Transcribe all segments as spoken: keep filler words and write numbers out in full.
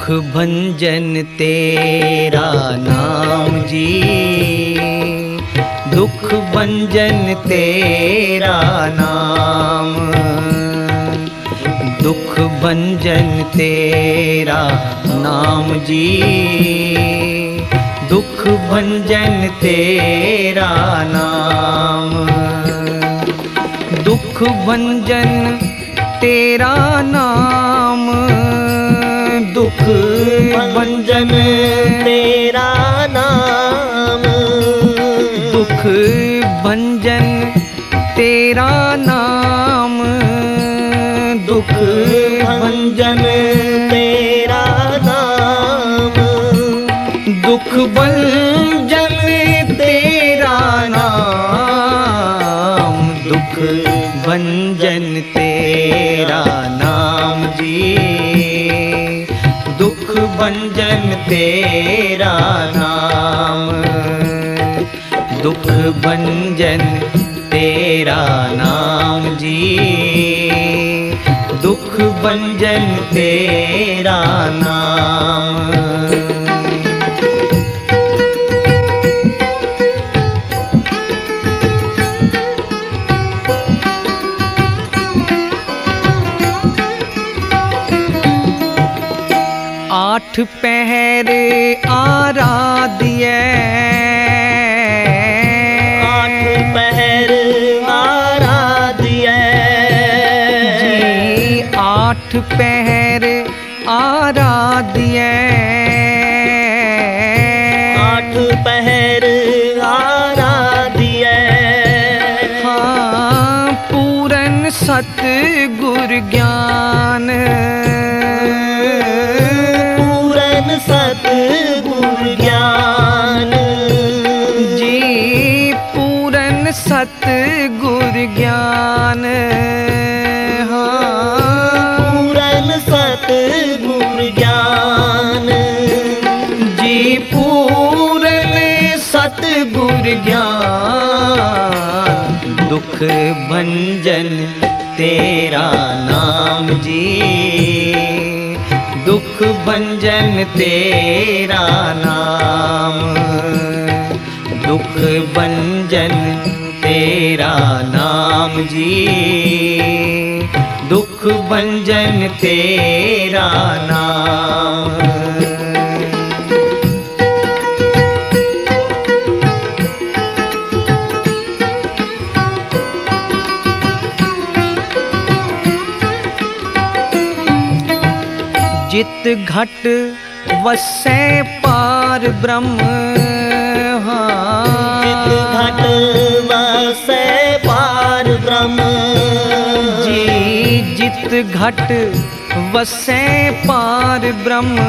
भंजन तेरा नाम जी, दुख भंजन तेरा नाम, दुख भंजन तेरा नाम जी, दुख भंजन तेरा नाम, दुख भंजन तेरा नाम, दुख भंजन तेरा नाम, दुख भंजन तेरा नाम, दुख भंजन तेरा नाम, दुख भंजन तेरा नाम, दुख भंजन तेरा नाम जी, दुख भंजन तेरा नाम, दुख भंजन तेरा नाम जी, दुख भंजन तेरा नाम। आठ पहर आराध्य, आठ पहर आराध्य जी, आठ पहर आराध्य, आठ पहर आराध्य, हाँ पूरन सतगुर ज्ञान, सतगुर ज्ञान जी, पूरन सतगुर ज्ञान, हाँ पूरन सतगुर ज्ञान जी, पूरन सतगुर ज्ञान, दुख भंजन तेरा नाम जी, दुख भंजन तेरा नाम, दुख भंजन तेरा नाम जी, दुख भंजन तेरा नाम। जित घट वसै पार ब्रह्म, हाँ जित घट वसै पार ब्रह्म जी, जित घट वसै पार ब्रह्म,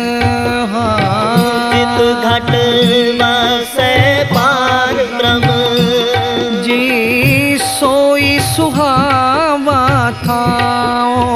हाँ जित घट वसै पार ब्रह्म जी, सोई सुहावा थाओ,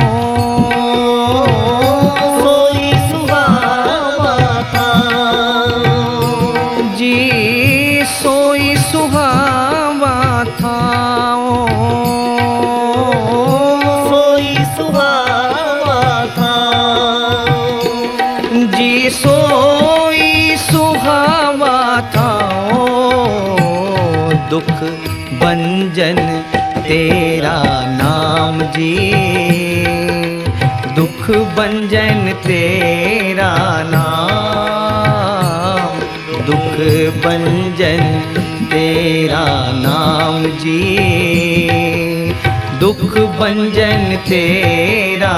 सोई सुहावा थाओ, दुख भंजन तेरा नाम जी, दुख भंजन तेरा नाम, दुख भंजन तेरा नाम जी, दुख भंजन तेरा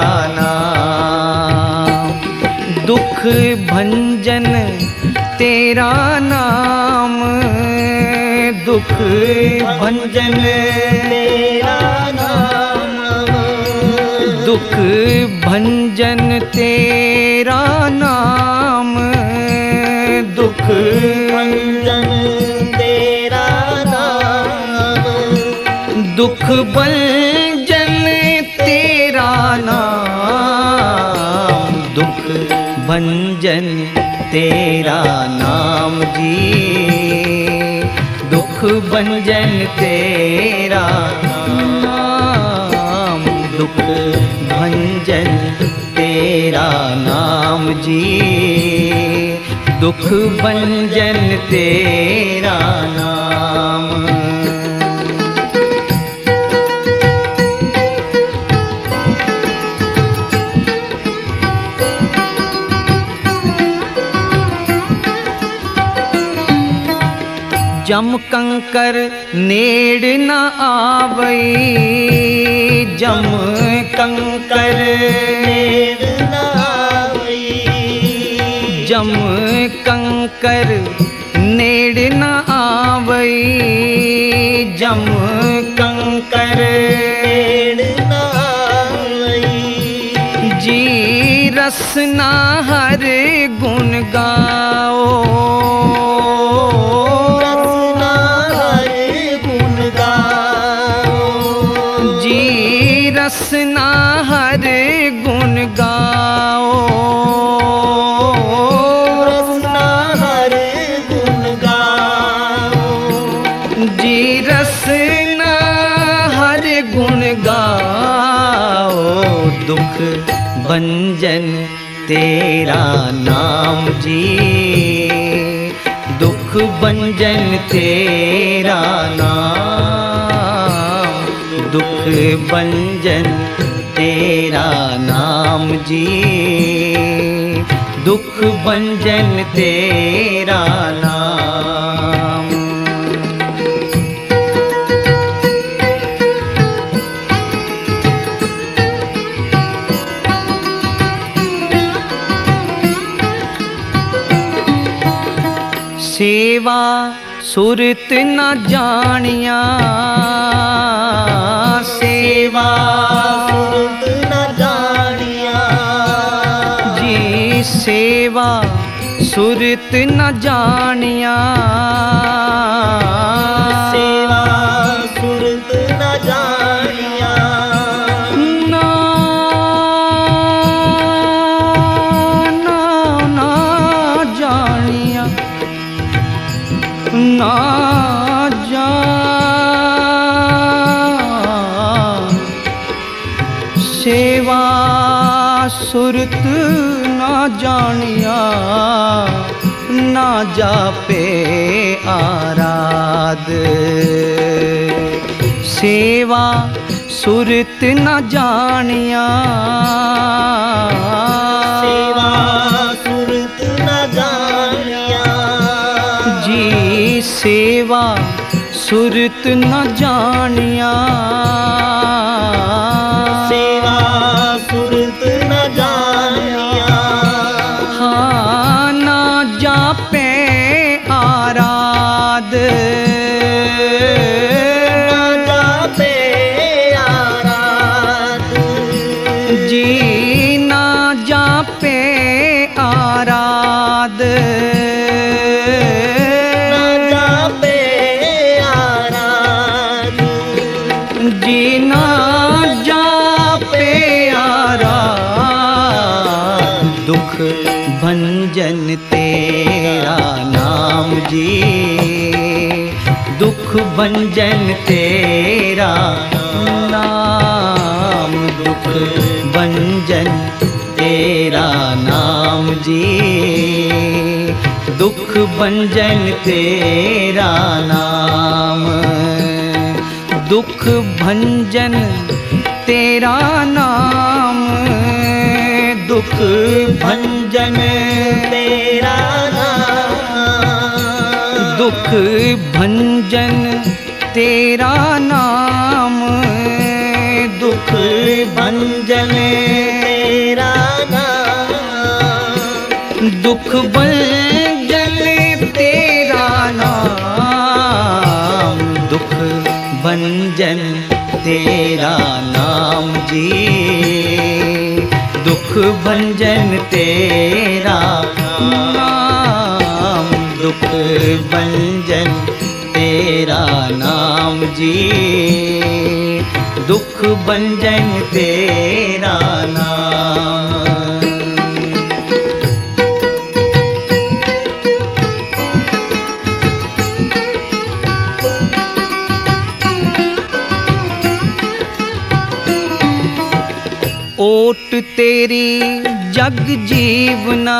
नाम, दुख भंजन तेरा नाम, दुख भंजन तेरा नाम, दुख भंजन तेरा नाम, दुख भंजन तेरा नाम, दुख भंजन तेरा नाम, दुख भंजन तेरा नाम जी, दुख भंजन तेरा नाम, दुख भंजन तेरा नाम जी, दुख भंजन तेरा नाम। जम कंकर नेड़ न आवई, जम कंकर नेड़ न आवई, जम कंकर नेड़ न आवई, जम कंकर नेड़ न आवई। जी रसना हर गुण गाओ, रसना हर गुण गाओ, जी रसना हर गुण गाओ, रसना हर गुण गाओ, जी रसना हर गुण गाओ। दुख भंजन तेरा नाम जी, दुख भंजन तेरा नाम, दुख भंजन तेरा नाम जी, दुख भंजन तेरा नाम। सेवा सुरत न जानिया, सेवा सुरत न जानिया, जी सेवा सुरत न जानिया, सेवा सुरत न जानिया, ना ना ना जानिया, ना जान। सेवा सुरत ना जानिया, ना जापे आराध। सेवा सुरत न जानिया, सेवा सुरत न जानिया, जी सेवा सुरत न जानिया, सेवा सुरत न जानिया, हाँ ना जापे आराध, ना जापे आराध, जी ना जापे आराध, ना जापे आराध, जी ना जापे आराध। दुख भंजन तेरा नाम जी, दुख भंजन तेरा नाम, दुख भंजन तेरा नाम जी, दुख भंजन तेरा नाम, दुख भंजन तेरा नाम, दुख भंजन तेरा नाम, दुख भंजन तेरा नाम, दुख भंजन तेरा नाम, दुख भंजन तेरा नाम, दुख भंजन तेरा नाम जी, दुख भंजन तेरा नाम, दुख भंजन तेरा नाम जी, दुख भंजन तेरा नाम। ओट तेरी जग जीवना,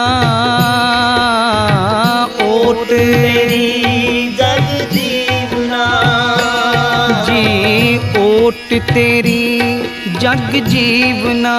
ओट तेरी जग जीवना जी, ओट तेरी जग जीवना,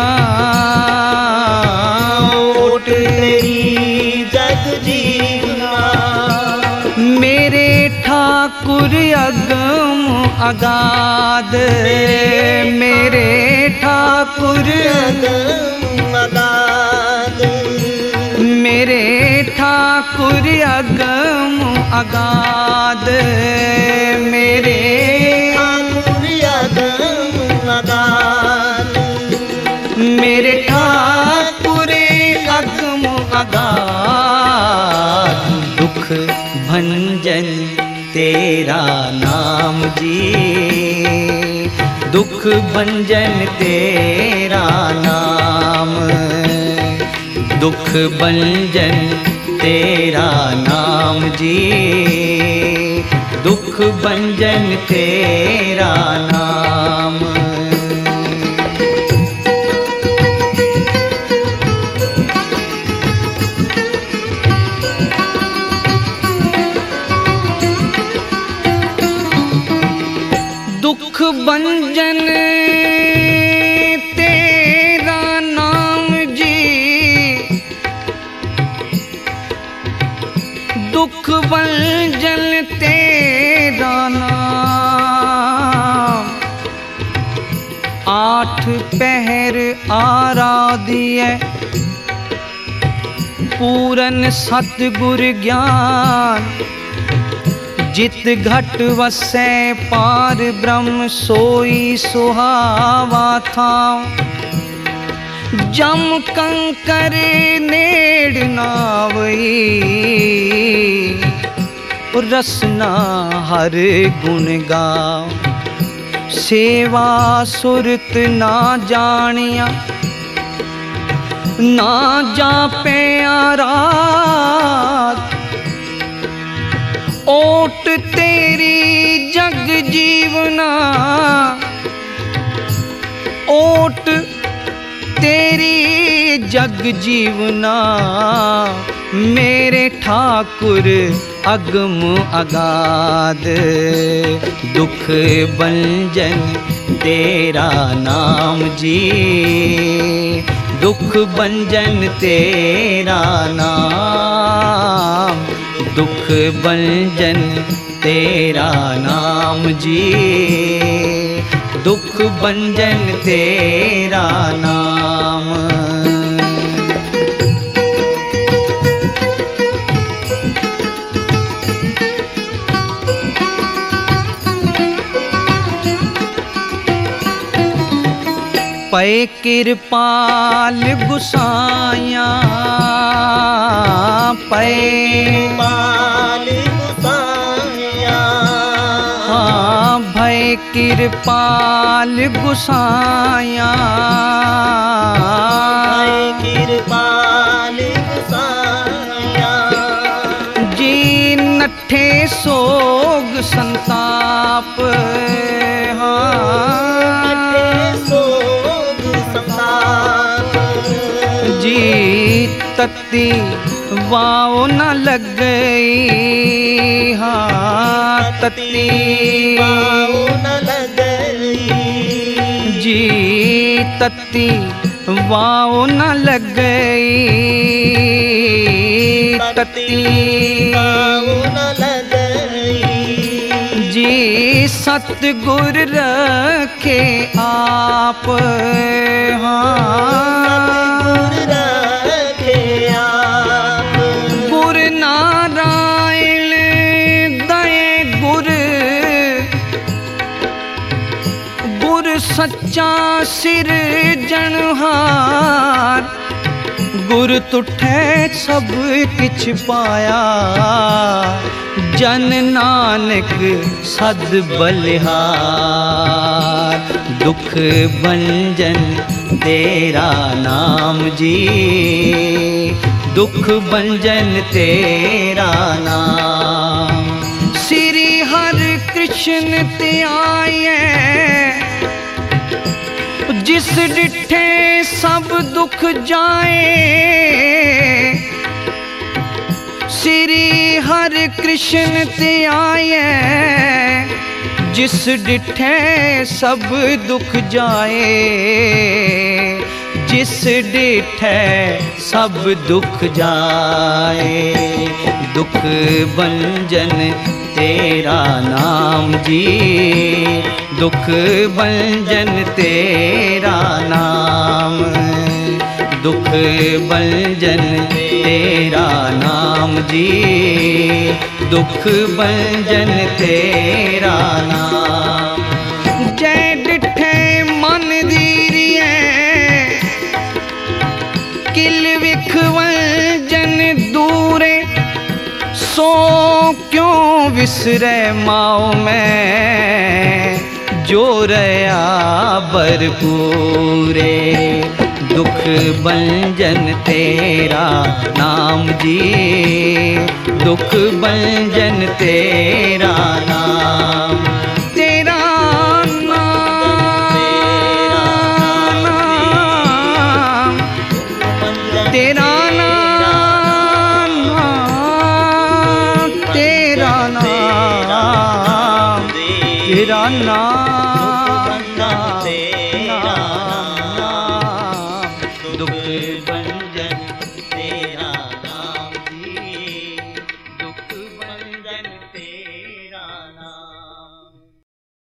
ओट तेरी जग जीवना। मेरे ठाकुर अगम अगाध, मेरे ठाकुर अगम अगाध, मेरे ठाकुर अगम अगाध, मेरे ठाकुर अगम अगाध, मेरे ठाकुर अगम अगाध। दुख भंजन तेरा नाम जी, दुख भंजन तेरा नाम, दुख भंजन तेरा नाम जी, दुख भंजन तेरा नाम। दुख भंजन तेरा नाम जी, दुख भंजन तेरा नाम। आठ पहर आराध्य पूरन सतगुर ज्ञान, जित घट वसै पार ब्रह्म सोई सुहावा था। जम कंकर नेड़ नावई, रसना हर गुण गाओ। सेवा सुरत ना जानिया, ना जापे आराध। ओट तेरी जग जीवना, ओट तेरी जग जीवना। मेरे ठाकुर अगम अगाध, दुख भंजन तेरा नाम जी, दुख भंजन तेरा नाम, दुख भंजन तेरा नाम जी, दुख भंजन तेरा नाम। पै कृपाल गुसाया, पै पाल गुसाया, हाँ भय कृपाल गुसाया, भय कृपाल गुसाया। जी नठे सोग संताप, हाँ जी तत्ती वाओ न लग गई, हाँ तत्ती वाओ न लग गई, जी तत्ती वाओ न लग गई, तत्ती वाओ न लग गई। जी सतगुर रखे आप, हाँ गुर नारायण दए गुर, गुर सच्चा सिर जनहार। गुर तुठे सब किछ पाया, जन नानक सद बलिहार। दुख भंजन तेरा नाम जी, दुख भंजन तेरा नाम। श्री हर कृष्ण ते आए, जिस जिस डिठे सब दुख जाए, श्री हरि कृष्ण ते आए। जिस डिठे सब दुख जाए, जिस डिठे सब दुख जाए। दुख भंजन तेरा नाम जी, दुख भंजन तेरा नाम, दुख भंजन तेरा नाम जी, दुख भंजन तेरा नाम। जय डिठे मन दीरिए, किल विख भंजन दूरे। सो क्यों विसरे माओ में, जो रया भरपूरे। दुख भंजन तेरा नाम जी, दुख भंजन तेरा नाम, तेरा नाम, तेरा नाम, तेरा नाम, तेरा नाम, दुख